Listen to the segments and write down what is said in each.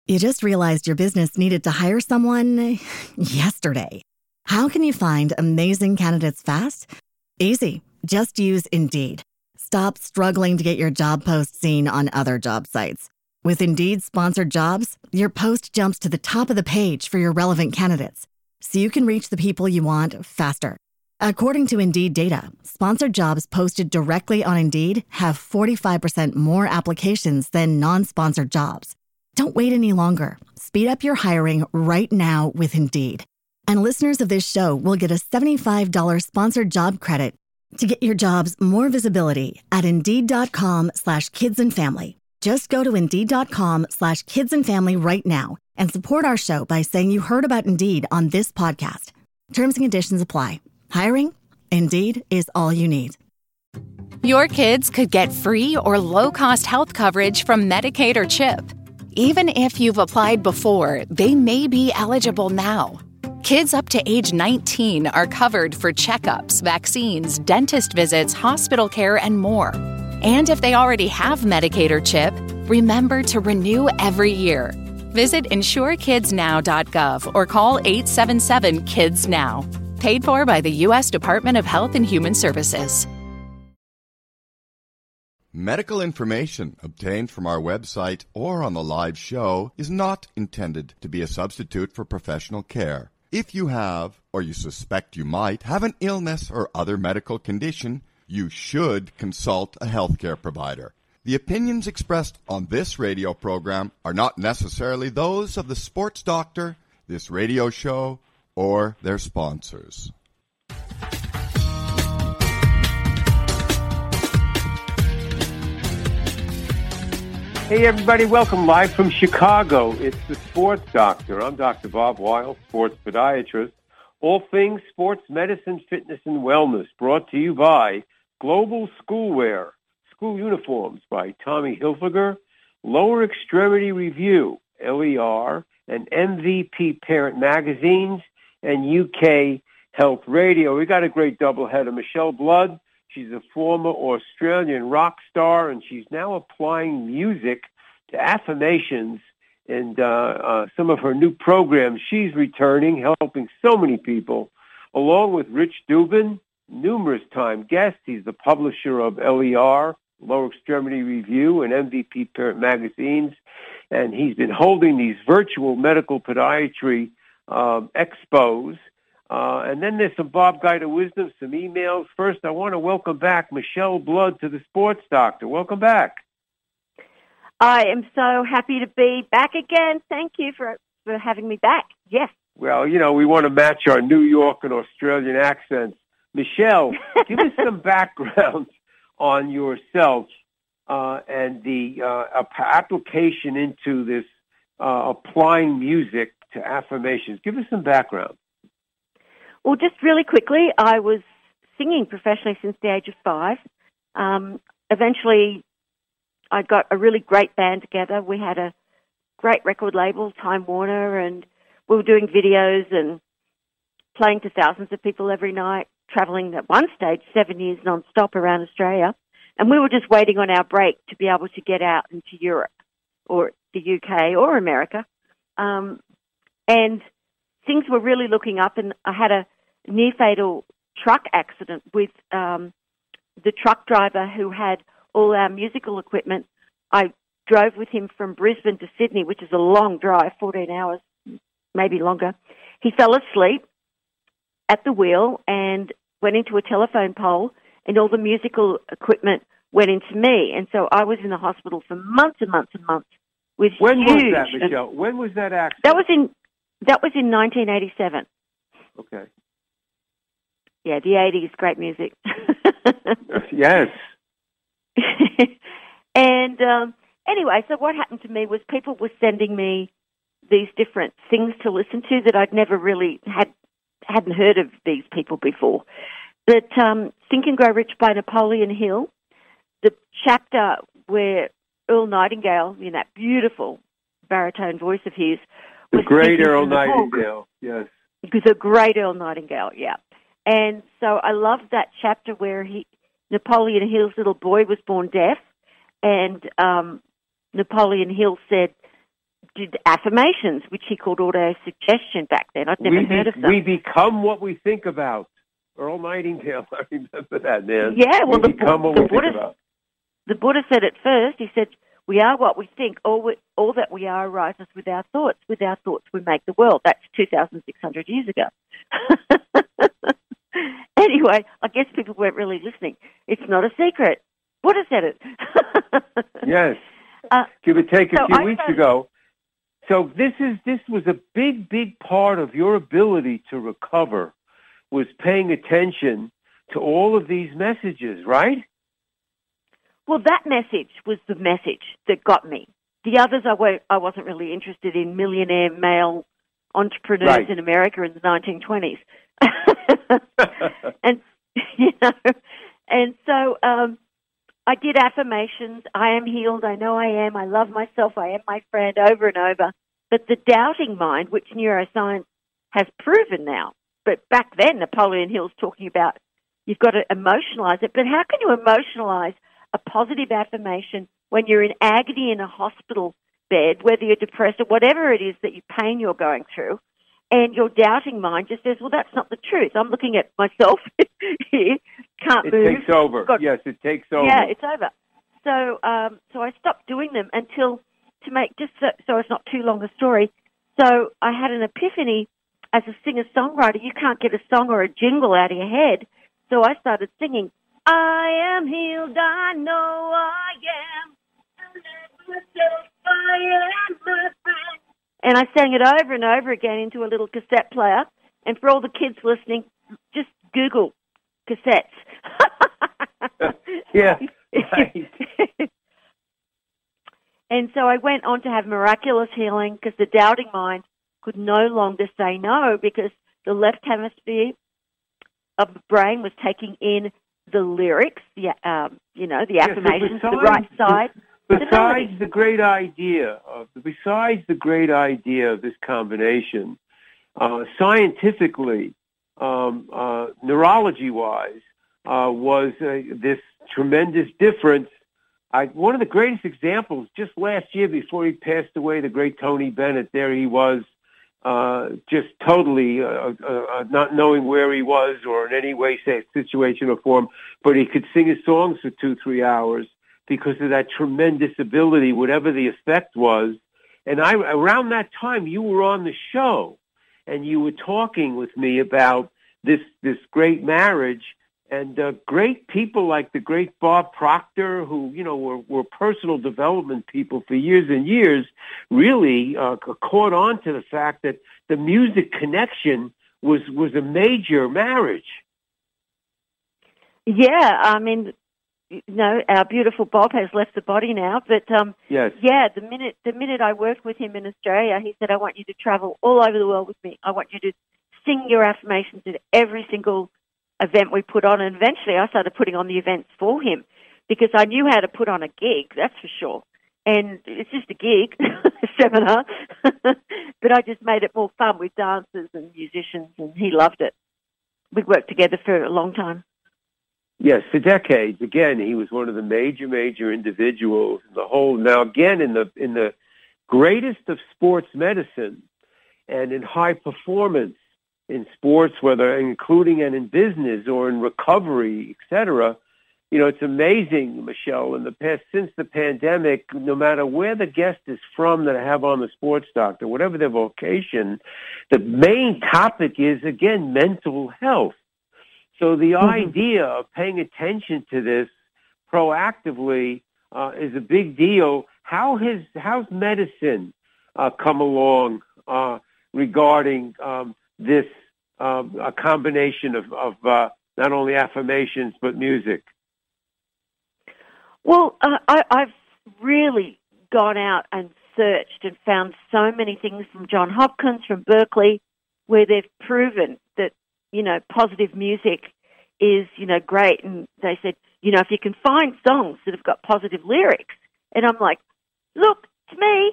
You just realized your business needed to hire someone yesterday. How can you find amazing candidates fast? Easy. Just use Indeed. Stop struggling to get your job post seen on other job sites. With Indeed sponsored jobs, your post jumps to the top of the page for your relevant candidates, so you can reach the people you want faster. According to Indeed data, sponsored jobs posted directly on Indeed have 45% more applications than non-sponsored jobs. Don't wait any longer. Speed up your hiring right now with Indeed. And listeners of this show will get a $75 sponsored job credit to get your jobs more visibility at Indeed.com/kidsandfamily. Just go to Indeed.com/kidsandfamily right now and support our show by saying you heard about Indeed on this podcast. Terms and conditions apply. Hiring? Indeed is all you need. Your kids could get free or low-cost health coverage from Medicaid or CHIP. Even if you've applied before, they may be eligible now. Kids up to age 19 are covered for checkups, vaccines, dentist visits, hospital care, and more. And if they already have Medicaid or CHIP, remember to renew every year. Visit insurekidsnow.gov or call 877-KIDS-NOW. Paid for by the U.S. Department of Health and Human Services. Medical information obtained from our website or on the live show is not intended to be a substitute for professional care. If you have, or you suspect you might, have an illness or other medical condition, you should consult a healthcare provider. The opinions expressed on this radio program are not necessarily those of the sports doctor, this radio show, or their sponsors. Hey, everybody. Welcome live from Chicago. It's the Sports Doctor. I'm Dr. Bob Weil, sports podiatrist. All things sports medicine, fitness, and wellness brought to you by Global Schoolwear, school uniforms by Tommy Hilfiger, Lower Extremity Review, LER, and MVP Parent Magazines, and UK Health Radio. We got a great doubleheader. Michelle Blood, she's a former Australian rock star, and she's now applying music to affirmations and some of her new programs. She's returning, helping so many people, along with Rich Dubin, numerous time guest. He's the publisher of LER, Lower Extremity Review, and MVP Parent Magazines, and he's been holding these virtual medical podiatry expos. And then there's some Bob Guide of Wisdom, some emails. First, I want to welcome back Michelle Blood to the Sports Doctor. Welcome back. I am so happy to be back again. Thank you for having me back. Yes. Well, you know, we want to match our New York and Australian accents. Michelle, give us some background on yourself and the application into this applying music to affirmations. Give us some background. Well, just really quickly, I was singing professionally since the age of 5. Eventually, I got a really great band together. We had a great record label, Time Warner, and we were doing videos and playing to thousands of people every night, traveling at one stage 7 years non-stop around Australia. And we were just waiting on our break to be able to get out into Europe or the UK or America. And things were really looking up, and I had a near-fatal truck accident with the truck driver who had all our musical equipment. I drove with him from Brisbane to Sydney, which is a long drive, 14 hours, maybe longer. He fell asleep at the wheel and went into a telephone pole, and all the musical equipment went into me. And so I was in the hospital for months and months and months. With when was that, Michelle? When was that accident? That was in 1987. Okay. Yeah, the 80s, great music. Yes. And anyway, so what happened to me was people were sending me these different things to listen to that I'd never really hadn't heard of these people before. But Think and Grow Rich by Napoleon Hill, the chapter where Earl Nightingale, in that beautiful baritone voice of his, the great Earl Nightingale, yes. The great Earl Nightingale, yeah. And so I loved that chapter where Napoleon Hill's little boy was born deaf, and Napoleon Hill said, did affirmations, which he called auto-suggestion back then. I'd never heard of them. We become what we think about. Earl Nightingale, I remember that, man. Yeah, well, we become what we think about. The Buddha said it first. He said, we are what we think. All that we are arises with our thoughts. With our thoughts, we make the world. That's 2,600 years ago. Anyway, I guess people weren't really listening. It's not a secret. Buddha said it. Yes. Give or take a few weeks ago. So this was a big part of your ability to recover, was paying attention to all of these messages, right? Well, that message was the message that got me. The others I wasn't really interested in, millionaire male entrepreneurs in America in the 1920s. And, and so I did affirmations. I am healed. I know I am. I love myself. I am my friend, over and over. But the doubting mind, which neuroscience has proven now, but back then Napoleon Hill's talking about you've got to emotionalize it. But how can you emotionalize a positive affirmation when you're in agony in a hospital bed, whether you're depressed or whatever it is that pain you're going through, and your doubting mind just says, well, that's not the truth. I'm looking at myself here, can't move. It takes over. Yes, it takes over. Yeah, it's over. So so I stopped doing them until, to make, just so it's not too long a story, so I had an epiphany as a singer-songwriter. You can't get a song or a jingle out of your head. So I started singing, I am healed, I know I am. I am my friend. And I sang it over and over again into a little cassette player. And for all the kids listening, just Google cassettes. Yeah, right. And so I went on to have miraculous healing because the doubting mind could no longer say no because the left hemisphere of the brain was taking in the lyrics, the affirmations, the right side. Besides the great idea of this combination, scientifically, neurology-wise, was this tremendous difference. One of the greatest examples, just last year before he passed away, the great Tony Bennett, there he was, just totally not knowing where he was or in any way, say, situation or form, but he could sing his songs for 2-3 hours because of that tremendous ability, whatever the effect was. And around that time, you were on the show, and you were talking with me about this great marriage, and great people like the great Bob Proctor, who, were personal development people for years and years, really caught on to the fact that the music connection was a major marriage. Yeah, I mean, our beautiful Bob has left the body now, but yes. Yeah, the minute I worked with him in Australia, he said, I want you to travel all over the world with me. I want you to sing your affirmations at every single event we put on, and eventually I started putting on the events for him because I knew how to put on a gig, that's for sure. And it's just a gig, a seminar, but I just made it more fun with dancers and musicians, and he loved it. We worked together for a long time. Yes, for decades. Again, he was one of the major individuals in the whole. Now, again, in the greatest of sports medicine and in high performance in sports, whether including and in business or in recovery, etc. It's amazing, Michelle, in the past, since the pandemic, no matter where the guest is from that I have on the Sports Doctor, whatever their vocation, the main topic is, again, mental health. So the idea of paying attention to this proactively is a big deal. How's medicine come along regarding this a combination of not only affirmations but music? Well, I've really gone out and searched and found so many things from Johns Hopkins, from Berkeley, where they've proven that, positive music is, great. And they said, if you can find songs that have got positive lyrics, and I'm like, look, it's me.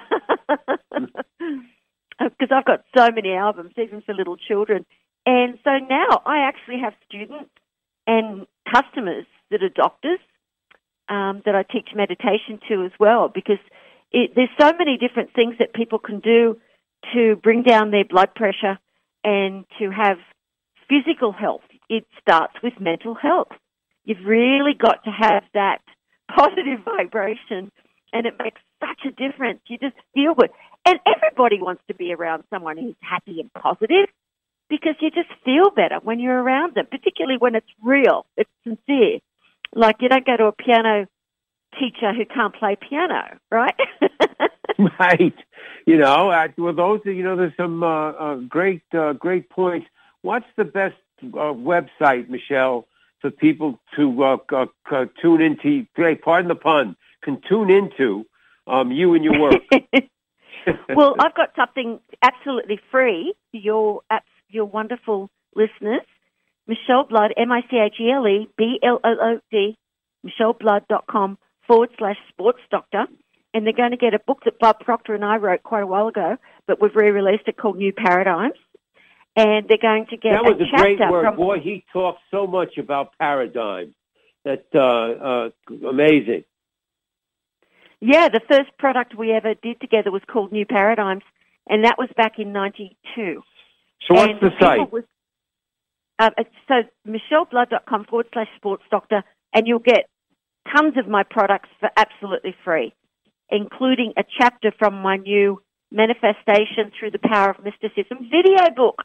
Because I've got so many albums, even for little children. And so now I actually have students and customers that are doctors that I teach meditation to as well, because there's so many different things that people can do to bring down their blood pressure and to have physical health. It starts with mental health. You've really got to have that positive vibration, and it makes such a difference. You just feel good. And everybody wants to be around someone who's happy and positive because you just feel better when you're around them, particularly when it's real, it's sincere. Like you don't go to a piano teacher who can't play piano, right? Right. Well, those are, there's some great points. What's the best website, Michelle, for people to tune into, pardon the pun, can tune into you and your work? Well, I've got something absolutely free for your wonderful listeners. Michelle Blood, MICHELEBLOOD, michelleblood.com/sports doctor. And they're going to get a book that Bob Proctor and I wrote quite a while ago, but we've re-released it, called New Paradigms. And they're going to get that was a great word. from... Boy, he talks so much about paradigms. That's amazing. Yeah, the first product we ever did together was called New Paradigms, and that was back in 92. So what's the site? So michelleblood.com/sports doctor, and you'll get tons of my products for absolutely free, including a chapter from my new Manifestation Through the Power of Mysticism video book.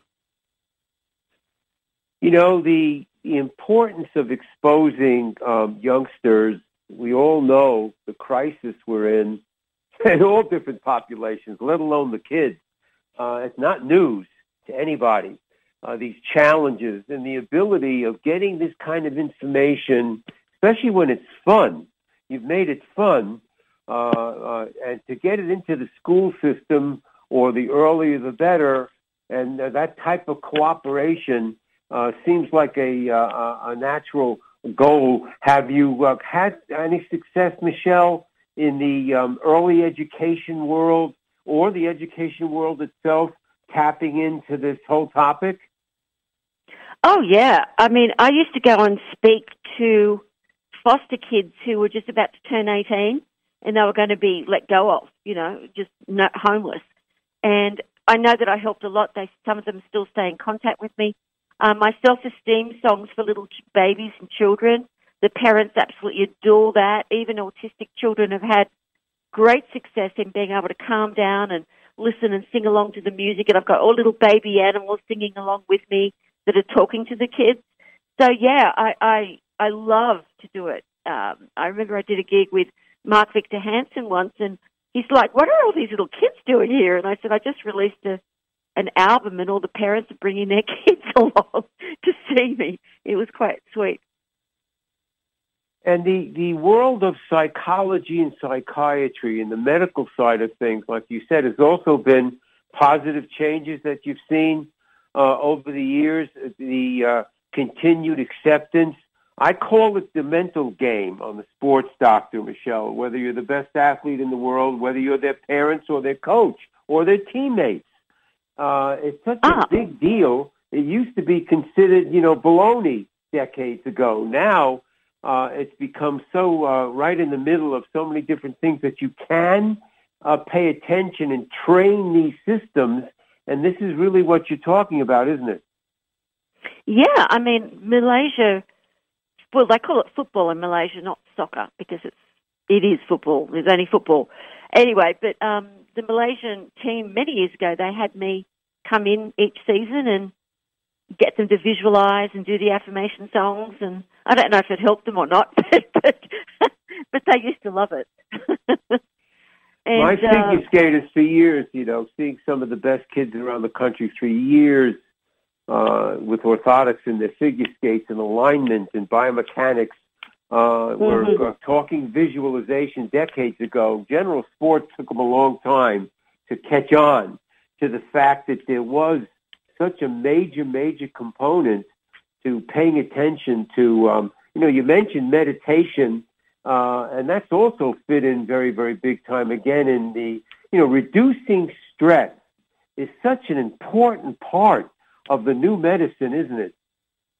The importance of exposing youngsters, we all know the crisis we're in, and all different populations, let alone the kids. It's not news to anybody, these challenges and the ability of getting this kind of information, especially when it's fun. You've made it fun, and to get it into the school system, or the earlier the better, and that type of cooperation seems like a natural goal. Have you had any success, Michelle, in the early education world or the education world itself, tapping into this whole topic? Oh, yeah. I mean, I used to go and speak to foster kids who were just about to turn 18 and they were going to be let go of, just not homeless. And I know that I helped a lot. Some of them still stay in contact with me. My self-esteem songs for little babies and children, the parents absolutely adore that. Even autistic children have had great success in being able to calm down and listen and sing along to the music. And I've got all little baby animals singing along with me that are talking to the kids. So, yeah, I love to do it. I remember I did a gig with Mark Victor Hansen once, and he's like, what are all these little kids doing here? And I said, I just released an album, and all the parents are bringing their kids along to see me. It was quite sweet. And the world of psychology and psychiatry and the medical side of things, like you said, has also been positive changes that you've seen over the years, the continued acceptance. I call it the mental game on the Sports Doctor, Michelle, whether you're the best athlete in the world, whether you're their parents or their coach or their teammates. It's such a big deal. It used to be considered, baloney decades ago. Now, it's become so right in the middle of so many different things that you can pay attention and train these systems. And this is really what you're talking about, isn't it? Yeah, I mean, Malaysia, well, they call it football in Malaysia, not soccer, because it is football. There's only football. Anyway, but the Malaysian team many years ago, they had me come in each season and get them to visualize and do the affirmation songs. And I don't know if it helped them or not, but they used to love it. And, my figure skaters for years, seeing some of the best kids around the country for years with orthotics in their figure skates and alignment and biomechanics. We're talking visualization decades ago. General sports took them a long time to catch on to the fact that there was such a major component to paying attention to, you mentioned meditation, and that's also fit in very, very big time again in the, reducing stress is such an important part of the new medicine, isn't it?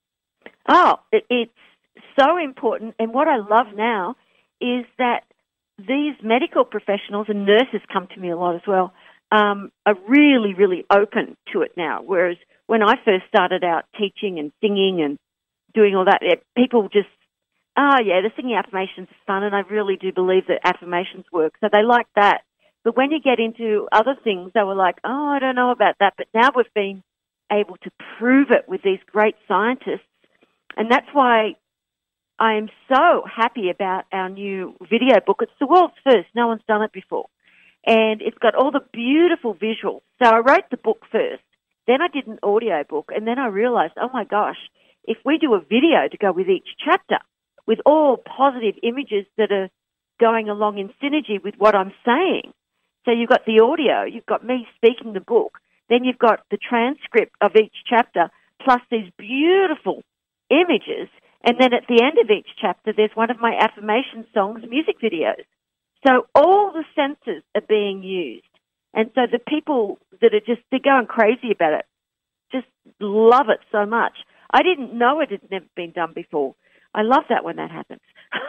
Oh, it's so important. And what I love now is that these medical professionals and nurses come to me a lot as well, are really, really open to it now. Whereas when I first started out teaching and singing and doing all that, people just, the singing affirmations is fun, and I really do believe that affirmations work. So they like that. But when you get into other things, they were like, I don't know about that. But now we've been able to prove it with these great scientists. And that's why I am so happy about our new video book. It's the world's first. No one's done it before. And it's got all the beautiful visuals. So I wrote the book first. Then I did an audio book. And then I realized, oh, my gosh, if we do a video to go with each chapter, with all positive images that are going along in synergy with what I'm saying. So you've got the audio, you've got me speaking the book, then you've got the transcript of each chapter, plus these beautiful images, and then at the end of each chapter, there's one of my affirmation songs, music videos. So all the senses are being used. And so the people that are they're going crazy about it, just love it so much. I didn't know it had never been done before. I love that when that happens.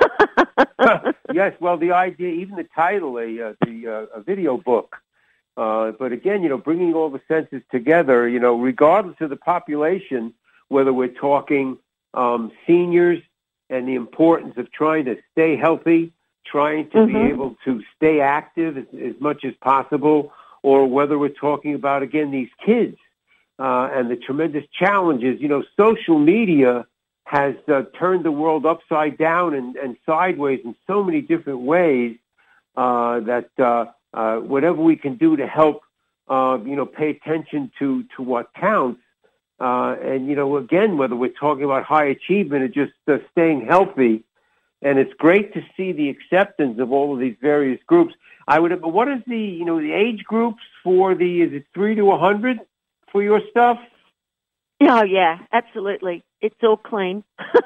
Yes, well, the idea, even the title, a video book. But again, bringing all the senses together, regardless of the population, whether we're talking seniors and the importance of trying to stay healthy, trying to be able to stay active as much as possible, or whether we're talking about, again, these kids and the tremendous challenges. Social media has turned the world upside down and sideways in so many different ways that whatever we can do to help, pay attention to what counts. And, again, whether we're talking about high achievement or just staying healthy, and it's great to see the acceptance of all of these various groups. What is the age groups for is it 3 to 100 for your stuff? Oh, yeah, absolutely. It's all clean.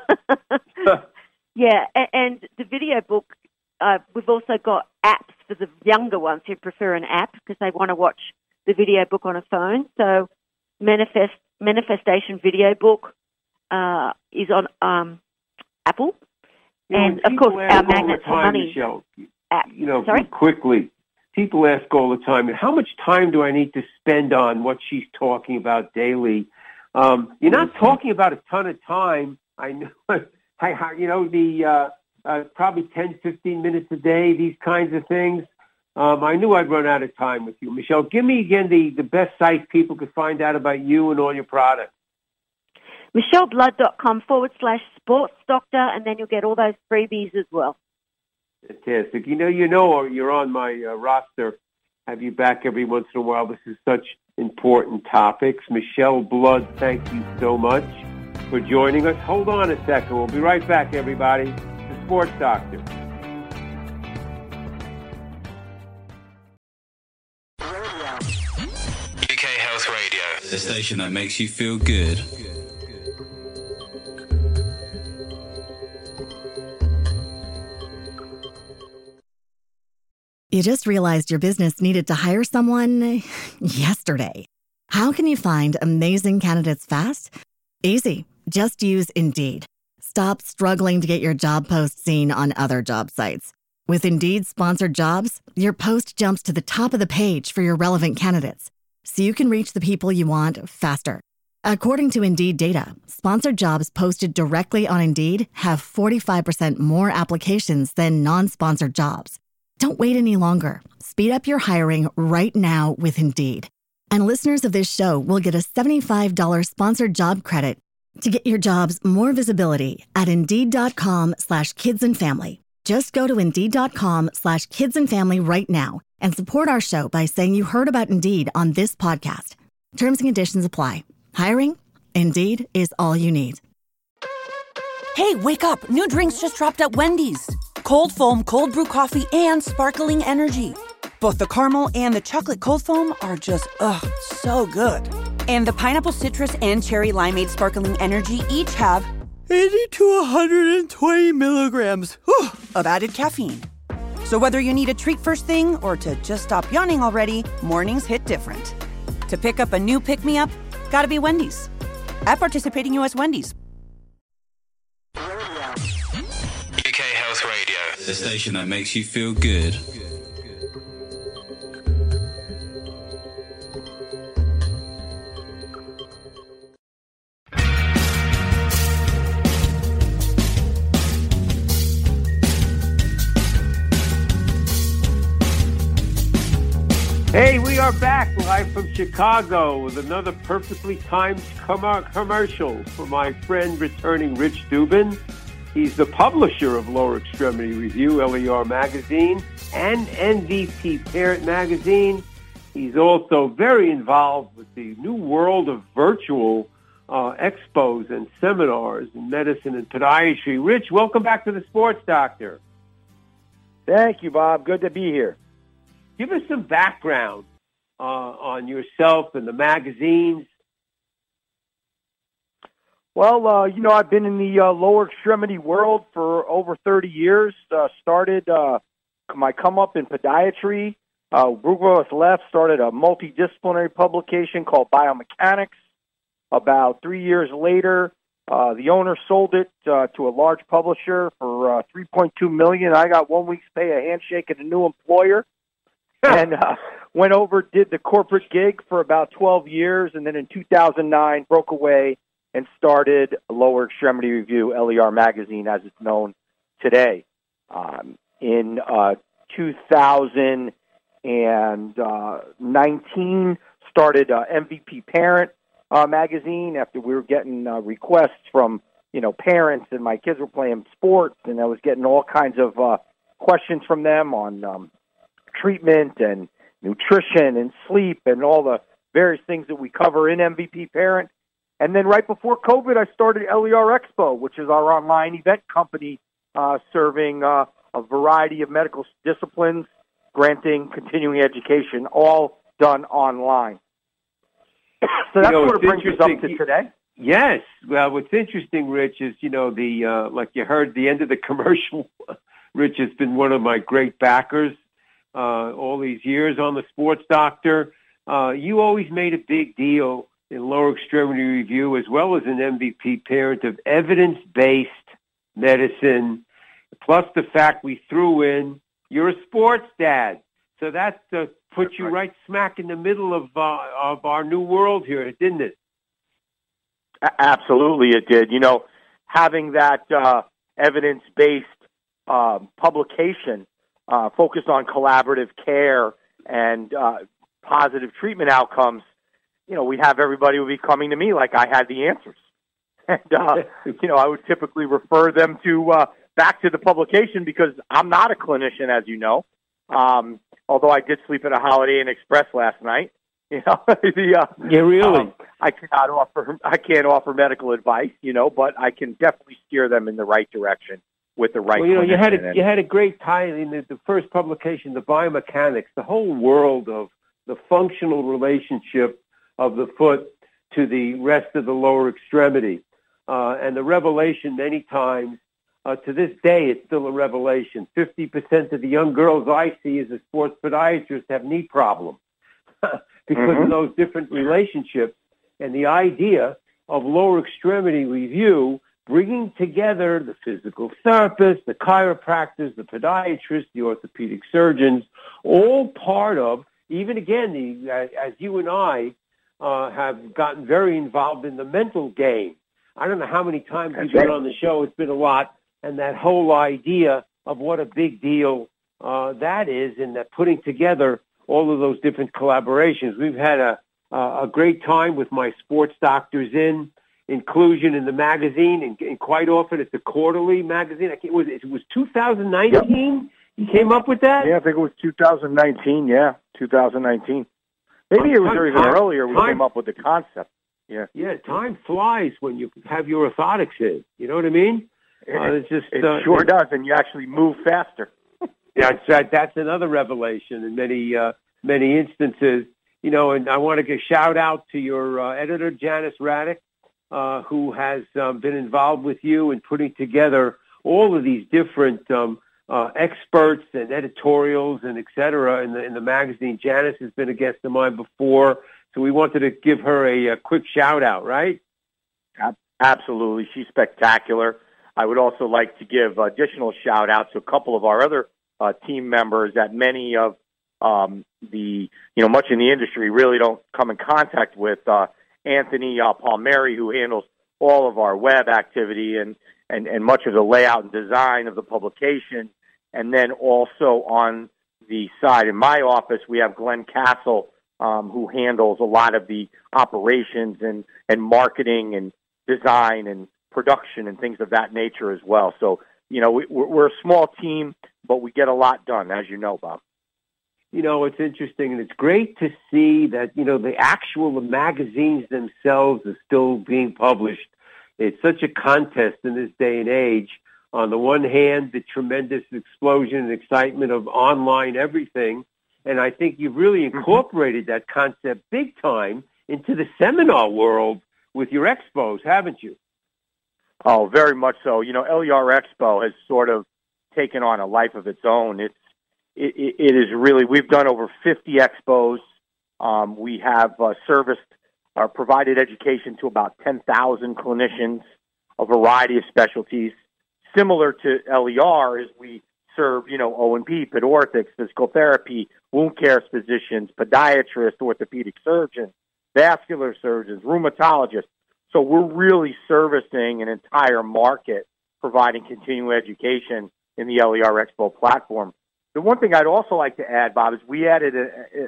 Yeah, and the video book, we've also got apps for the younger ones who prefer an app because they want to watch the video book on a phone. So Manifestation Video Book is on Apple. And, of course, our Magnets for Money Michelle, app. Sorry? Quickly, people ask all the time, how much time do I need to spend on what she's talking about daily? You're not talking about a ton of time. I know, probably 10, 15 minutes a day, these kinds of things. I knew I'd run out of time with you. Michelle, give me again the best site people could find out about you and all your products. michelleblood.com/sports doctor, and then you'll get all those freebies as well. Fantastic. You're on my roster. Have you back every once in a while. This is such important topics. Michelle Blood, thank you so much for joining us. Hold on a second. We'll be right back, everybody. The Sports Doctor. UK Health Radio, the station that makes you feel good. You just realized your business needed to hire someone yesterday. How can you find amazing candidates fast? Easy. Just use Indeed. Stop struggling to get your job post seen on other job sites. With Indeed sponsored jobs, your post jumps to the top of the page for your relevant candidates, so you can reach the people you want faster. According to Indeed data, sponsored jobs posted directly on Indeed have 45% more applications than non-sponsored jobs. Don't wait any longer. Speed up your hiring right now with Indeed. And listeners of this show will get a $75 sponsored job credit to get your jobs more visibility at Indeed.com/kidsandfamily. Just go to Indeed.com/kidsandfamily right now and support our show by saying you heard about Indeed on this podcast. Terms and conditions apply. Hiring? Indeed is all you need. Hey, wake up. New drinks just dropped at Wendy's. Cold foam, cold brew coffee, and sparkling energy. Both the caramel and the chocolate cold foam are just, so good. And the pineapple citrus and cherry limeade sparkling energy each have 80 to 120 milligrams of added caffeine. So whether you need a treat first thing or to just stop yawning already, mornings hit different. To pick up a new pick-me-up, gotta be Wendy's. At participating U.S. Wendy's. UK Health Radio, The station that makes you feel good. Hey, we are back live from Chicago with another perfectly timed commercial for my friend returning Rich Dubin. He's the publisher of Lower Extremity Review, LER Magazine, and MVP Parent Magazine. He's also very involved with the new world of virtual expos and seminars in medicine and podiatry. Rich, welcome back to the Sports Doctor. Thank you, Bob. Good to be here. Give us some background on yourself and the magazines. Well, I've been in the lower extremity world for over 30 years. Started my come up in podiatry. Bruegel left, started a multidisciplinary publication called Biomechanics. About 3 years later, the owner sold it to a large publisher for $3.2 million. I got 1 week's pay, a handshake, and a new employer. And went over, did the corporate gig for about 12 years, and then in 2009 broke away and started Lower Extremity Review, LER Magazine, as it's known today. In 2019, started MVP Parent Magazine after we were getting requests from parents, and my kids were playing sports, and I was getting all kinds of questions from them on treatment and nutrition and sleep and all the various things that we cover in MVP Parent. And then right before COVID, I started LER Expo, which is our online event company serving a variety of medical disciplines, granting continuing education, all done online. So that sort of brings us up to today. Yes. Well, what's interesting, Rich, is, like you heard the end of the commercial, Rich has been one of my great backers all these years on the Sports Doctor. You always made a big deal in Lower Extremity Review, as well as an MVP Parent, of evidence-based medicine, plus the fact we threw in you're a sports dad. So that put you right smack in the middle of our new world here, didn't it? Absolutely, it did. Having that evidence-based publication focused on collaborative care and positive treatment outcomes, we'd have everybody would be coming to me like I had the answers. And, I would typically refer them to back to the publication because I'm not a clinician, as you know. Although I did sleep at a Holiday Inn Express last night. Yeah, really. I can't offer medical advice, but I can definitely steer them in the right direction with the right. Well, you had a great tie in the first publication, the Biomechanics, the whole world of the functional relationship of the foot to the rest of the lower extremity, and the revelation many times. To this day, it's still a revelation. 50% of the young girls I see as a sports podiatrist have knee problems because of those different relationships. And the idea of Lower Extremity Review bringing together the physical therapists, the chiropractors, the podiatrists, the orthopedic surgeons, all part of, even again, as you and I have gotten very involved in the mental game. I don't know how many times we've been on the show. It's been a lot. And that whole idea of what a big deal that is, and that putting together all of those different collaborations. We've had a great time with my Sports Doctors inclusion in the magazine, and quite often it's a quarterly magazine. It was 2019 Yep. You came up with that? Yeah, I think it was 2019. Yeah, 2019. Maybe it was even earlier we came up with the concept. Yeah. Yeah, time flies when you have your orthotics in. You know what I mean? It sure does, and you actually move faster. Yeah, that's another revelation in many instances. And I want to give a shout out to your editor, Janice Raddick, who has been involved with you in putting together all of these different experts and editorials and et cetera in the magazine. Janice has been a guest of mine before, so we wanted to give her a quick shout out, right? Absolutely. She's spectacular. I would also like to give additional shout-outs to a couple of our other team members that many of much in the industry really don't come in contact with. Anthony Palmieri, who handles all of our web activity and much of the layout and design of the publication. And then also on the side in my office, we have Glenn Castle, who handles a lot of the operations and marketing and design and production and things of that nature as well. So, we're a small team, but we get a lot done, as you know, Bob. It's interesting, and it's great to see that, the magazines themselves are still being published. It's such a contest in this day and age. On the one hand, the tremendous explosion and excitement of online everything, and I think you've really incorporated that concept big time into the seminar world with your expos, haven't you? Oh, very much so. LER Expo has sort of taken on a life of its own. It is really, we've done over 50 expos. We have provided education to about 10,000 clinicians, a variety of specialties. Similar to LER, as we serve, O&P, pedorthics, physical therapy, wound care physicians, podiatrists, orthopedic surgeons, vascular surgeons, rheumatologists. So we're really servicing an entire market, providing continuing education in the LER Expo platform. The one thing I'd also like to add, Bob, is we added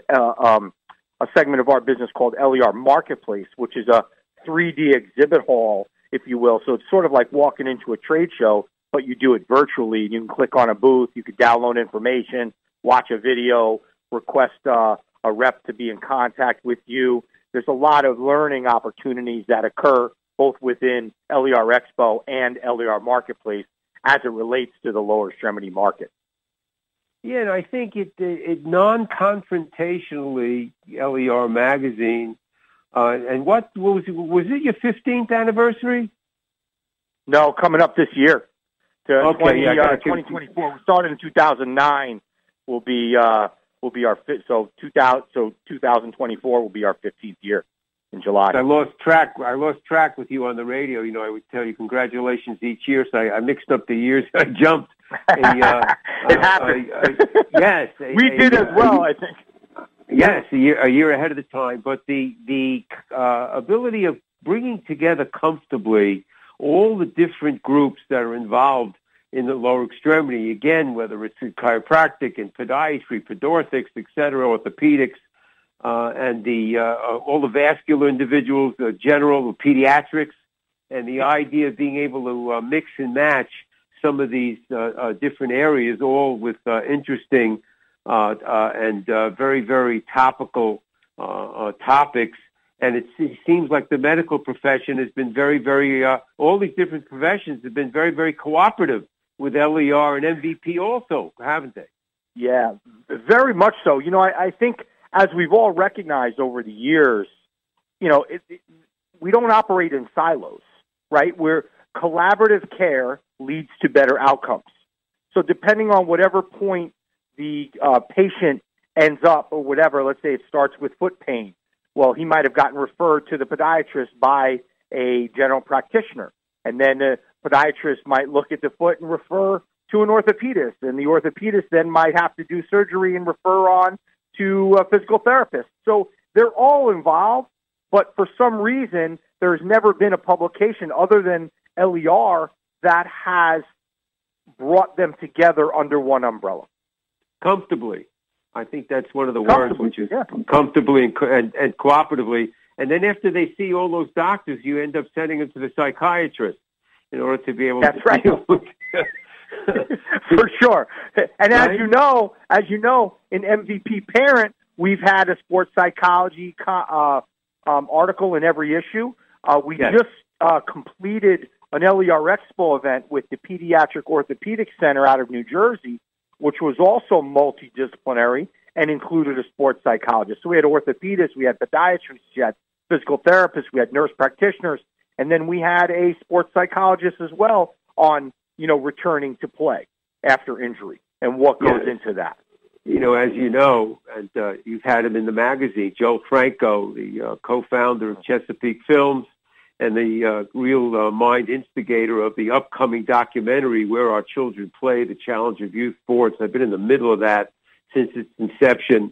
a segment of our business called LER Marketplace, which is a 3D exhibit hall, if you will. So it's sort of like walking into a trade show, but you do it virtually. You can click on a booth, you could download information, watch a video, request a rep to be in contact with you. There's a lot of learning opportunities that occur both within LER Expo and LER Marketplace as it relates to the lower extremity market. Yeah, and I think it non-confrontationally, LER Magazine, and what was it your 15th anniversary? No, coming up this year. Okay, 2024. We started in 2009. Will be our 2024 will be our 15th year in July. I lost track with you on the radio. I would tell you congratulations each year. So I mixed up the years. I jumped. It happened. Yes, we did as well. I think. Yes, a year ahead of the time. But the ability of bringing together comfortably all the different groups that are involved in the lower extremity, again, whether it's chiropractic and podiatry, pedorthics, etc., orthopedics, and all the vascular individuals, general, pediatrics, and the idea of being able to mix and match some of these different areas, all with interesting and very, very topical topics. And it seems like the medical profession has been very, very, all these different professions have been very, very cooperative with LER and MVP also, haven't they? Yeah, very much so. I think as we've all recognized over the years, we don't operate in silos, right? Where collaborative care leads to better outcomes. So depending on whatever point the patient ends up or whatever, let's say it starts with foot pain, well, he might have gotten referred to the podiatrist by a general practitioner. And then the podiatrist might look at the foot and refer to an orthopedist. And the orthopedist then might have to do surgery and refer on to a physical therapist. So they're all involved, but for some reason, there's never been a publication other than LER that has brought them together under one umbrella. Comfortably. I think that's one of the words, which is comfortably and cooperatively. And then after they see all those doctors, you end up sending them to the psychiatrist in order to be able to right. deal with For sure. And right? as you know, in MVP Parent, we've had a sports psychology article in every issue. We just completed an LER Expo event with the Pediatric Orthopedic Center out of New Jersey, which was also multidisciplinary and included a sports psychologist. So we had orthopedists, we had podiatrists, we had physical therapists, we had nurse practitioners, and then we had a sports psychologist as well on, returning to play after injury and what goes into that. As you know, and you've had him in the magazine, Joe Franco, the co-founder of Chesapeake Films, and the real mind instigator of the upcoming documentary, Where Our Children Play, The Challenge of Youth Sports. I've been in the middle of that since its inception.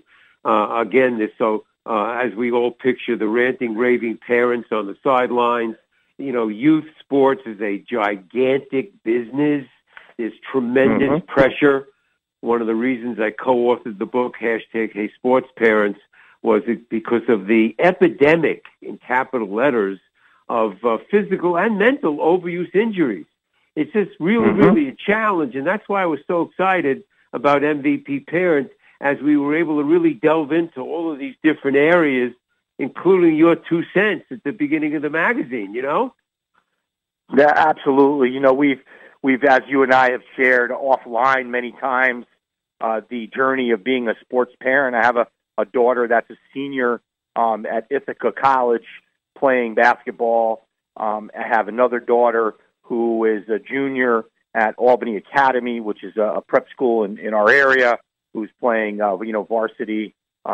As we all picture the ranting, raving parents on the sidelines, youth sports is a gigantic business. There's tremendous pressure. One of the reasons I co-authored the book, #Hey Sports Parents, was because of the epidemic, in capital letters, of physical and mental overuse injuries. It's just really a challenge, and that's why I was so excited about MVP Parent, as we were able to really delve into all of these different areas, including your 2 cents at the beginning of the magazine, Yeah, absolutely. We've, as you and I have shared offline many times, the journey of being a sports parent. I have a daughter that's a senior at Ithaca College playing basketball. I have another daughter who is a junior at Albany Academy, which is a prep school in our area, who's playing, varsity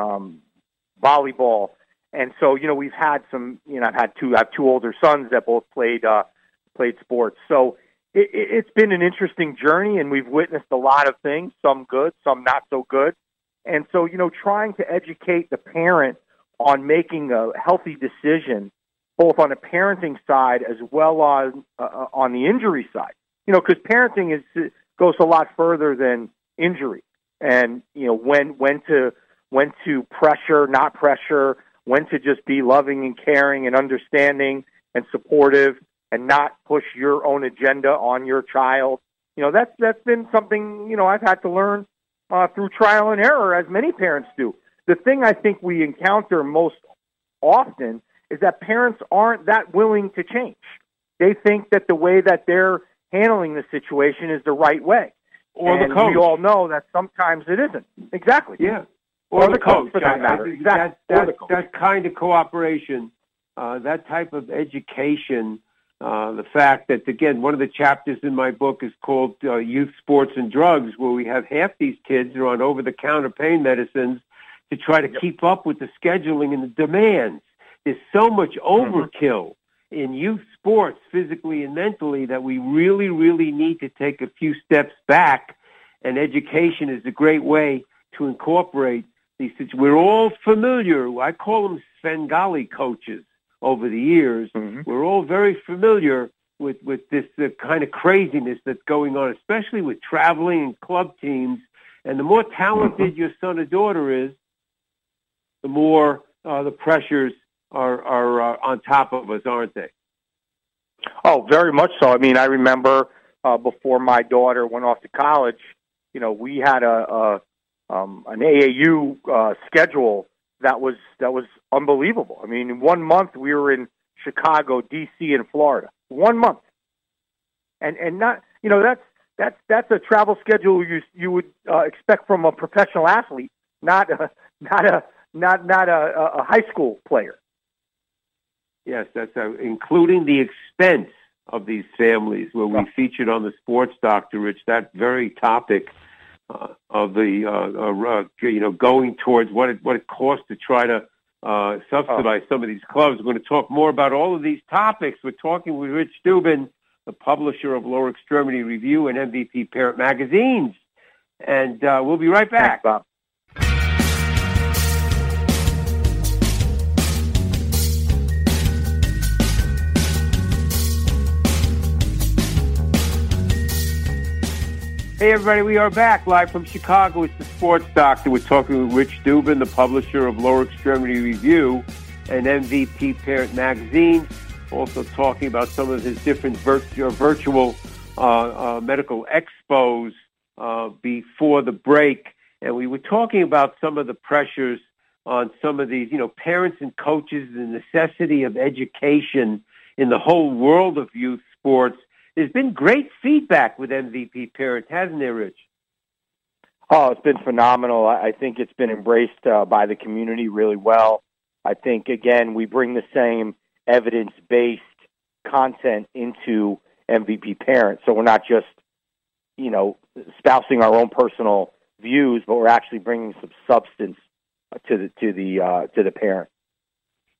volleyball. And so, we've had some, I have two older sons that both played sports. So it's been an interesting journey, and we've witnessed a lot of things, some good, some not so good. And so, trying to educate the parent on making a healthy decision, both on the parenting side as well as on the injury side. Because parenting goes a lot further than injury. And, when to pressure, not pressure, when to just be loving and caring and understanding and supportive and not push your own agenda on your child. That's been something, I've had to learn through trial and error, as many parents do. The thing I think we encounter most often is that parents aren't that willing to change. They think that the way that they're handling the situation is the right way. Or and the coach. We all know that sometimes it isn't. Exactly. Yeah. Or the coach, for that matter. Exactly. That kind of cooperation, that type of education, the fact that, again, one of the chapters in my book is called Youth Sports and Drugs, where we have half these kids are on over-the-counter pain medicines to try to keep up with the scheduling and the demands. There's so much overkill in youth sports, physically and mentally, that we really, really need to take a few steps back, and education is a great way to incorporate these situations. We're all familiar, I call them Svengali coaches over the years. We're all very familiar with this kind of craziness that's going on, especially with traveling and club teams. And the more talented your son or daughter is, the more the pressures are on top of us, aren't they? Oh, very much so. I mean, I remember before my daughter went off to college, we had an AAU schedule that was unbelievable. I mean, in 1 month we were in Chicago, D.C., and Florida. 1 month, and not that's a travel schedule you would expect from a professional athlete, not a high school player. Yes, that's including the expense of these families, where we featured on the Sports Doctor, Rich, that very topic of the going towards what it costs to try to subsidize some of these clubs. We're going to talk more about all of these topics. We're talking with Rich Dubin, the publisher of Lower Extremity Review and MVP Parent magazines, and we'll be right back. Thanks, Bob. Hey, everybody, we are back live from Chicago. It's the Sports Doctor. We're talking with Rich Dubin, the publisher of Lower Extremity Review and MVP Parent magazine. Also talking about some of his different virtual medical expos before the break. And we were talking about some of the pressures on some of these, parents and coaches, the necessity of education in the whole world of youth sports. There's been great feedback with MVP Parent, hasn't there, Rich? Oh, it's been phenomenal. I think it's been embraced by the community really well. I think, again, we bring the same evidence-based content into MVP Parent, so we're not just, espousing our own personal views, but we're actually bringing some substance to the parent.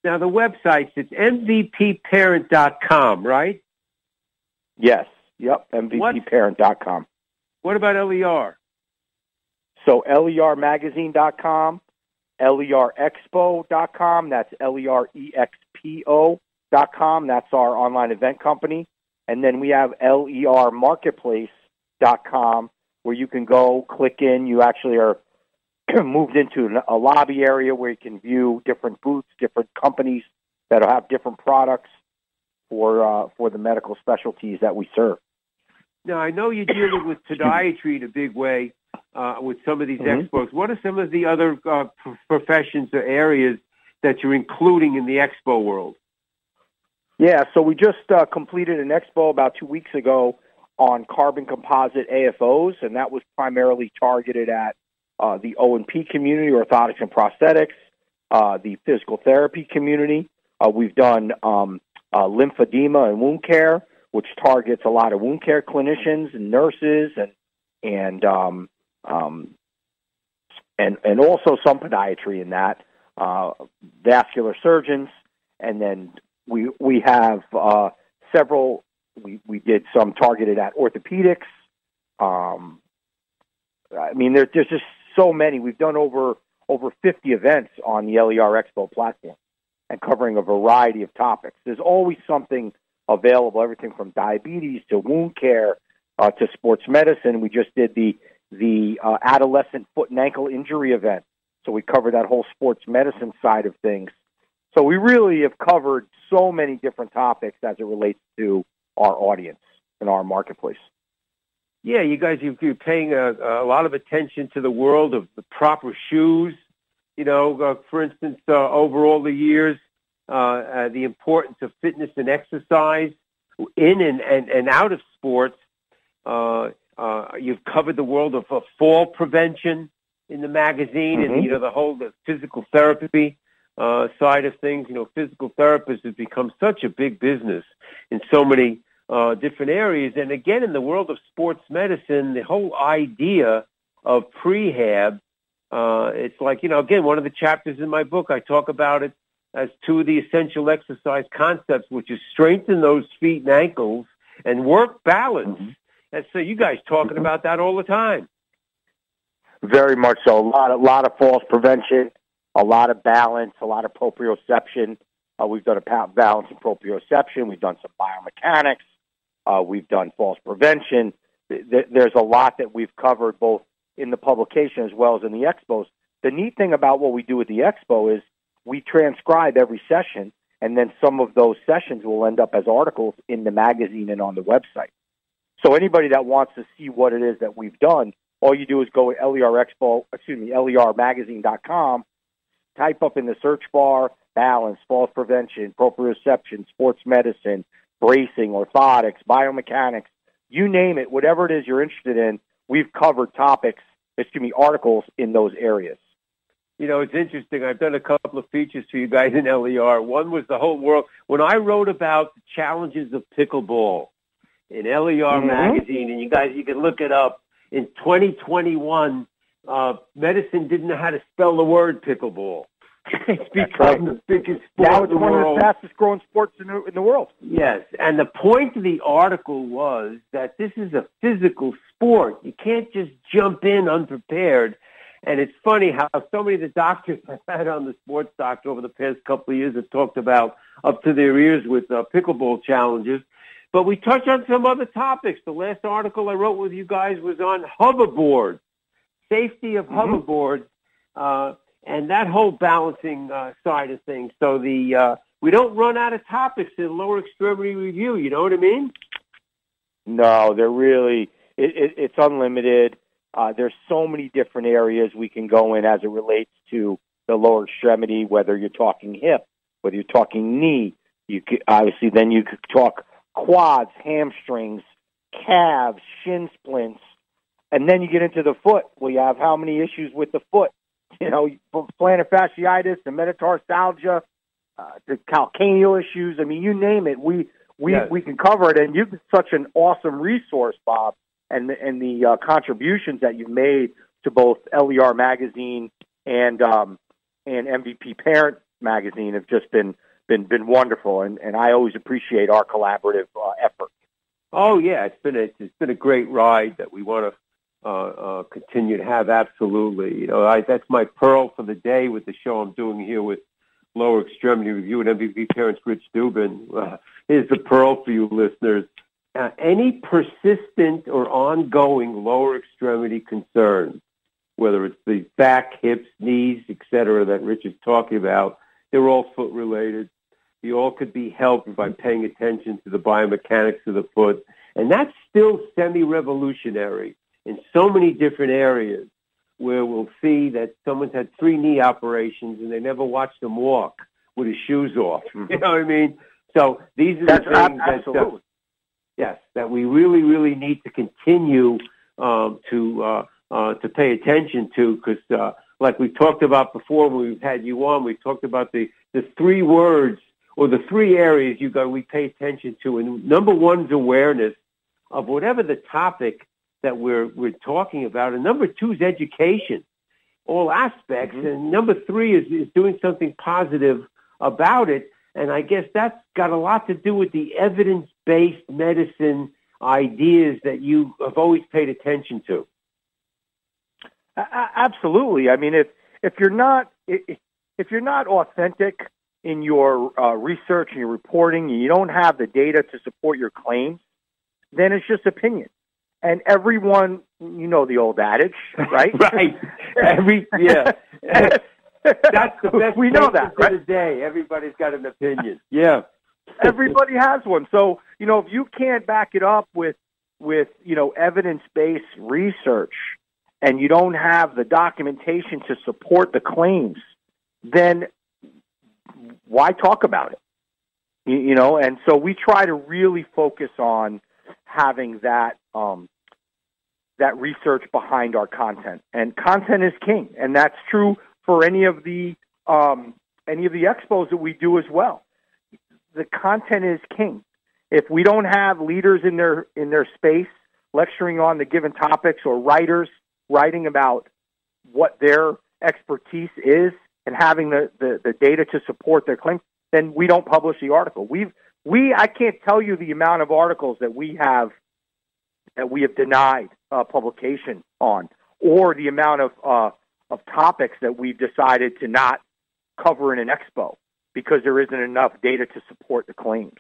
Now, the website, it's mvpparent.com, right? Yes. Yep, mvpparent.com. What about LER? So lermagazine.com, lerexpo.com, that's lerexpo.com, that's our online event company. And then we have lermarketplace.com, where you can go, click in. You actually are moved into a lobby area where you can view different booths, different companies that have different products for the medical specialties that we serve. Now, I know you're dealing with podiatry in a big way with some of these expos. What are some of the other professions or areas that you're including in the expo world? Yeah, so we just completed an expo about 2 weeks ago on carbon composite AFOs, and that was primarily targeted at the O&P community, orthotics and prosthetics, the physical therapy community. We've done lymphedema and wound care, which targets a lot of wound care clinicians and nurses and also some podiatry in that, vascular surgeons, and then we have several. We did some targeted at orthopedics. I mean, there's just so many. We've done over 50 events on the LER Expo platform and covering a variety of topics. There's always something available, everything from diabetes to wound care to sports medicine. We just did the adolescent foot and ankle injury event, so we covered that whole sports medicine side of things. So we really have covered so many different topics as it relates to our audience and our marketplace. Yeah, you guys, you're paying a lot of attention to the world of the proper shoes. You know, for instance, over all the years, the importance of fitness and exercise in and out of sports. You've covered the world of fall prevention in the magazine, and the physical therapy side of things. You know, physical therapists have become such a big business in so many different areas. And again, in the world of sports medicine, the whole idea of prehab, it's like, again, one of the chapters in my book, I talk about it as two of the essential exercise concepts, which is strengthen those feet and ankles and work balance. And so you guys talking about that all the time. Very much so. A lot of falls prevention, a lot of balance, a lot of proprioception. We've done a balance and proprioception. We've done some biomechanics. We've done falls prevention. There's a lot that we've covered both in the publication as well as in the expos. The neat thing about what we do with the expo is we transcribe every session, and then some of those sessions will end up as articles in the magazine and on the website. So anybody that wants to see what it is that we've done, all you do is go to lermagazine.com, type up in the search bar, balance, falls prevention, proprioception, sports medicine, bracing, orthotics, biomechanics, you name it, whatever it is you're interested in, we've covered articles in those areas. You know, it's interesting. I've done a couple of features for you guys in LER. One was the whole world. When I wrote about the challenges of pickleball in LER magazine, and you guys, you can look it up, in 2021, medicine didn't know how to spell the word pickleball. It's become the biggest sport now it's in the one world. of the fastest growing sports in the world. Yes, and the point of the article was that this is a physical sport. You can't just jump in unprepared. And it's funny how so many of the doctors I've had on the Sports Doctor over the past couple of years have talked about up to their ears with pickleball challenges. But we touched on some other topics. The last article I wrote with you guys was on hoverboards, safety of hoverboards, and that whole balancing side of things. So we don't run out of topics in lower extremity review. You know what I mean? No, they're really it's unlimited. There's so many different areas we can go in as it relates to the lower extremity, whether you're talking hip, whether you're talking knee. You could, obviously, then you could talk quads, hamstrings, calves, shin splints, and then you get into the foot. We have how many issues with the foot? You know, plantar fasciitis, the metatarsalgia, the calcaneal issues. I mean, you name it. We can cover it, and you've been such an awesome resource, Bob, and the contributions that you've made to both LER magazine and MVP Parent magazine have just been wonderful, and I always appreciate our collaborative effort. Oh yeah, it's been a great ride that we want to continue to have. Absolutely, you know, that's my pearl for the day with the show I'm doing here with Lower Extremity Review and MVP Parents Rich Dubin. Here's the pearl for you listeners. Any persistent or ongoing lower extremity concerns, whether it's the back, hips, knees, etc., that Rich is talking about, they're all foot related. You all could be helped by paying attention to the biomechanics of the foot. And that's still semi-revolutionary in so many different areas, where we'll see that someone's had 3 knee operations and they never watched them walk with his shoes off. You know what I mean? So these are the things that we really, really need to continue to pay attention to, because like we talked about before when we've had you on, we talked about the 3 words or the 3 areas we pay attention to. And number 1 is awareness of whatever the topic that we're talking about. And number 2 is education, all aspects. Mm-hmm. And number 3 is doing something positive about it. And I guess that's got a lot to do with the evidence-based medicine ideas that you have always paid attention to. Absolutely. I mean, if you're not authentic in your research and your reporting, and you don't have the data to support your claims, then it's just opinion. And everyone, you know the old adage, right? Right. That's the best. We know that, right? Of the day. Everybody's got an opinion. Yeah. Everybody has one. So, you know, if you can't back it up with evidence-based research, and you don't have the documentation to support the claims, then why talk about it? You know, and so we try to really focus on having that research behind our content. And content is king, and that's true for any of the expos that we do as well. The content is king. If we don't have leaders in their space lecturing on the given topics, or writers writing about what their expertise is and having the data to support their claims, then we don't publish the article. I can't tell you the amount of articles that we have denied publication on, or the amount of topics that we've decided to not cover in an expo because there isn't enough data to support the claims.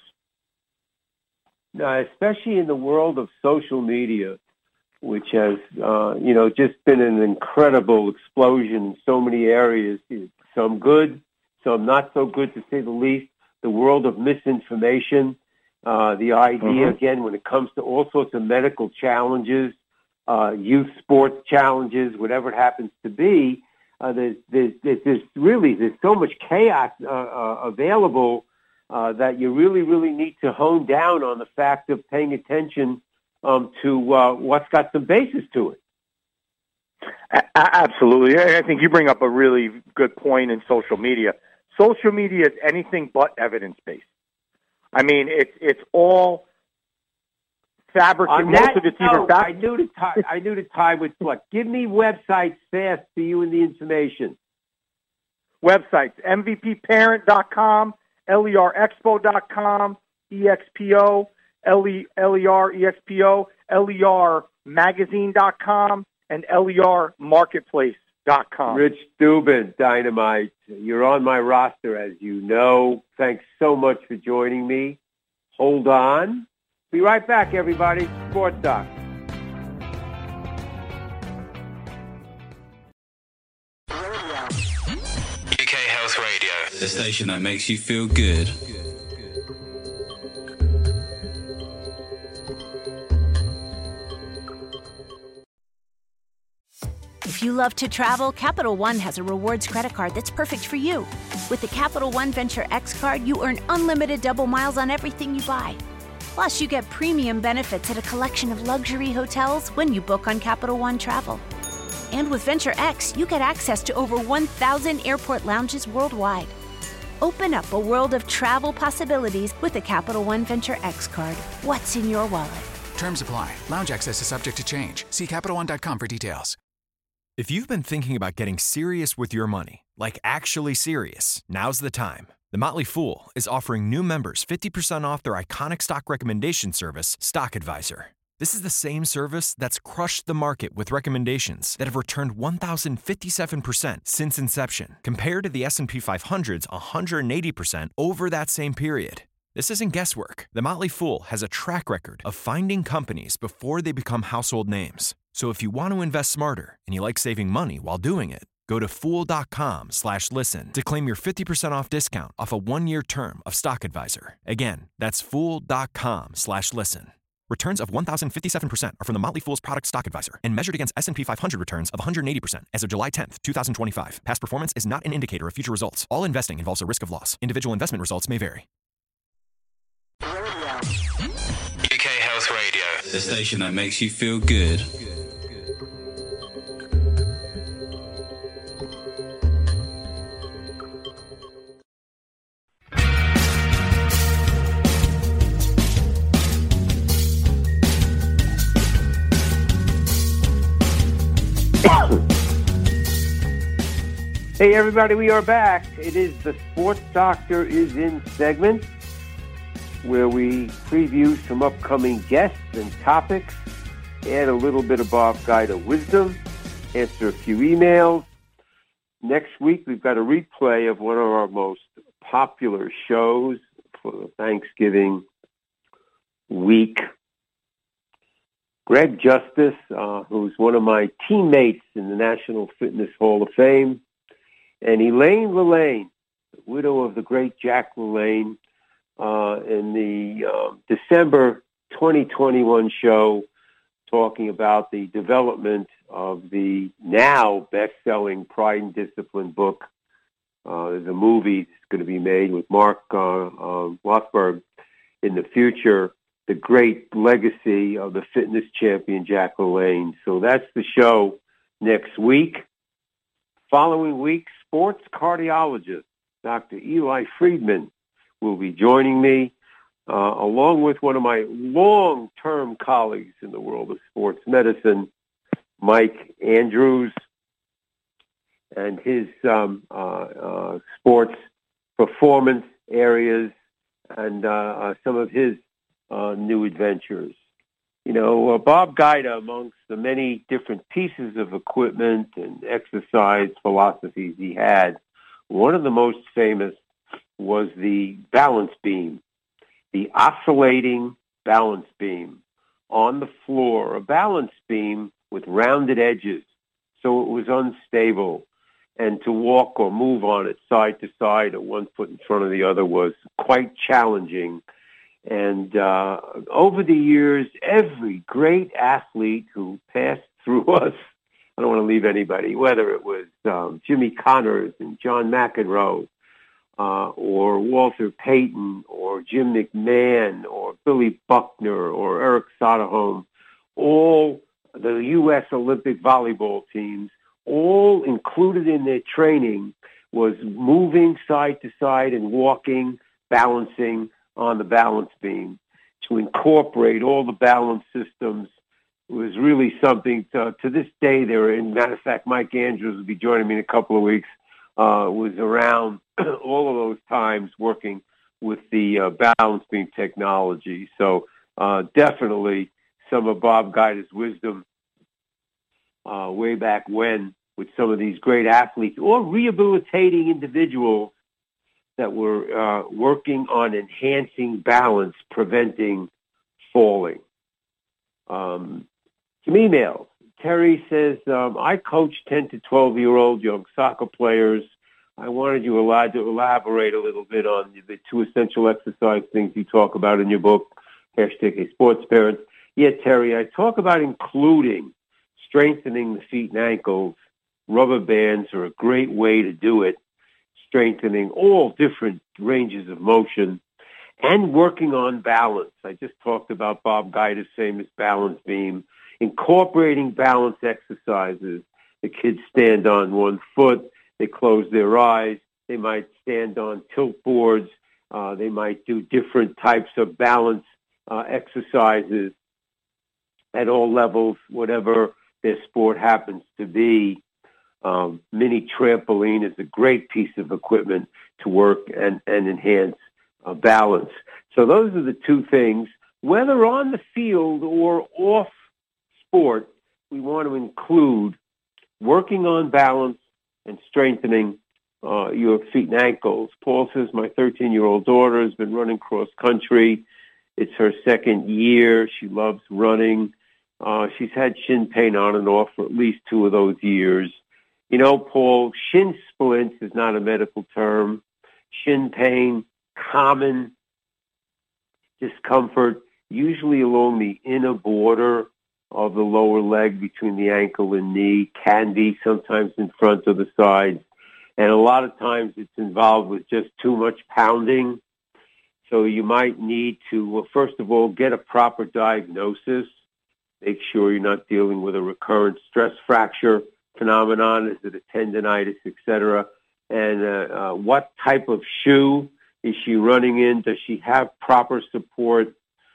Especially in the world of social media, which has, just been an incredible explosion in so many areas, some good, some not so good, to say the least. The world of misinformation, the idea, again, when it comes to all sorts of medical challenges, youth sports challenges, whatever it happens to be, there's so much chaos available that you really, really need to hone down on the fact of paying attention to what's got some basis to it. Absolutely. I think you bring up a really good point in social media. Social media is anything but evidence-based. I mean, it's all fabricated. Most of it's even fabricated. I knew to tie with what. Give me websites fast for you and the information. Websites, MVPparent.com, LERexpo.com, EXPO, LERexpo, LERmagazine.com, and LERmarketplace.com. Rich Dubin, Dynamite. You're on my roster, as you know. Thanks so much for joining me. Hold on. Be right back, everybody. Sports Doc. UK Health Radio, the station that makes you feel good. If you love to travel, Capital One has a rewards credit card that's perfect for you. With the Capital One Venture X card, you earn unlimited double miles on everything you buy. Plus, you get premium benefits at a collection of luxury hotels when you book on Capital One Travel. And with Venture X, you get access to over 1,000 airport lounges worldwide. Open up a world of travel possibilities with the Capital One Venture X card. What's in your wallet? Terms apply. Lounge access is subject to change. See CapitalOne.com for details. If you've been thinking about getting serious with your money, like actually serious, now's the time. The Motley Fool is offering new members 50% off their iconic stock recommendation service, Stock Advisor. This is the same service that's crushed the market with recommendations that have returned 1,057% since inception, compared to the S&P 500's 180% over that same period. This isn't guesswork. The Motley Fool has a track record of finding companies before they become household names. So if you want to invest smarter and you like saving money while doing it, go to Fool.com/listen to claim your 50% off discount off a 1-year term of Stock Advisor. Again, that's Fool.com/listen. Returns of 1,057% are from the Motley Fool's product Stock Advisor and measured against S&P 500 returns of 180% as of July 10th, 2025. Past performance is not an indicator of future results. All investing involves a risk of loss. Individual investment results may vary. UK Health Radio, the station that makes you feel good. Hey everybody, we are back. It is the Sports Doctor is In segment, where we preview some upcoming guests and topics, add a little bit of Bob Guida wisdom, answer a few emails. Next week, we've got a replay of one of our most popular shows for the Thanksgiving week. Greg Justice, who's one of my teammates in the National Fitness Hall of Fame, and Elaine LaLanne, the widow of the great Jack LaLanne, in the December 2021 show, talking about the development of the now best-selling Pride and Discipline book. There's a movie that's going to be made with Mark Wahlberg in the future, the great legacy of the fitness champion Jack LaLanne. So that's the show next week. Following week, sports cardiologist Dr. Eli Friedman will be joining me, along with one of my long-term colleagues in the world of sports medicine, Mike Andrews, and his sports performance areas and some of his new adventures. You know, Bob Guida, amongst the many different pieces of equipment and exercise philosophies he had, one of the most famous was the balance beam, the oscillating balance beam on the floor, a balance beam with rounded edges, so it was unstable. And to walk or move on it side to side or one foot in front of the other was quite challenging. And over the years, every great athlete who passed through us, I don't want to leave anybody, whether it was Jimmy Connors and John McEnroe, or Walter Payton, or Jim McMahon, or Billy Buckner, or Eric Soderholm, all the U.S. Olympic volleyball teams, all included in their training was moving side to side and walking, balancing on the balance beam. To incorporate all the balance systems was really something. To this day, matter of fact, Mike Andrews will be joining me in a couple of weeks, was around all of those times working with the balance beam technology. So definitely some of Bob Guida's wisdom way back when with some of these great athletes or rehabilitating individuals that were working on enhancing balance, preventing falling. Some emails. Terry says, I coach 10 to 12-year-old young soccer players. I wanted you allowed to elaborate a little bit on the 2 essential exercise things you talk about in your book, #ASportsParents. Yeah, Terry, I talk about including strengthening the feet and ankles. Rubber bands are a great way to do it, strengthening all different ranges of motion, and working on balance. I just talked about Bob Guida's famous balance beam, incorporating balance exercises. The kids stand on one foot, they close their eyes, they might stand on tilt boards, they might do different types of balance exercises at all levels, whatever their sport happens to be. mini trampoline is a great piece of equipment to work and enhance balance. So those are the two things. Whether on the field or off sport, we want to include working on balance and strengthening your feet and ankles. Paul says, my 13-year-old daughter has been running cross country. It's her second year. She loves running. She's had shin pain on and off for at least 2 of those years. You know, Paul, shin splints is not a medical term. Shin pain, common discomfort, usually along the inner border of the lower leg between the ankle and knee, can be sometimes in front or the sides. And a lot of times it's involved with just too much pounding. So you might need to, well, first of all, get a proper diagnosis. Make sure you're not dealing with a recurrent stress fracture phenomenon. Is it a tendonitis, etc.? And what type of shoe is she running in? Does she have proper support?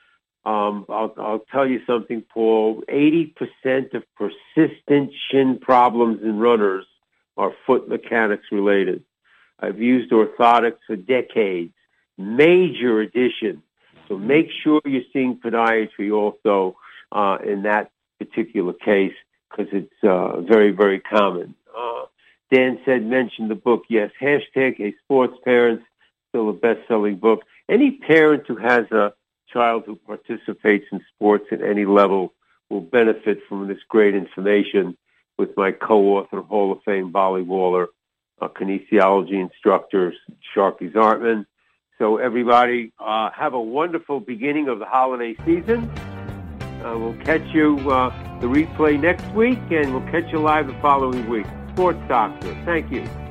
I'll tell you something, Paul. 80% of persistent shin problems in runners are foot mechanics related. I've used orthotics for decades. Major addition. So make sure you're seeing podiatry also in that particular case, because it's very, very common. Dan said, mention the book. Yes, hashtag A Sports Parents, still a best-selling book. Any parent who has a child who participates in sports at any level will benefit from this great information with my co-author, Hall of Fame volleyballer, kinesiology instructor, Sharky Zartman. So everybody, have a wonderful beginning of the holiday season. We'll catch you, the replay next week, and we'll catch you live the following week. Sports Doctor, thank you.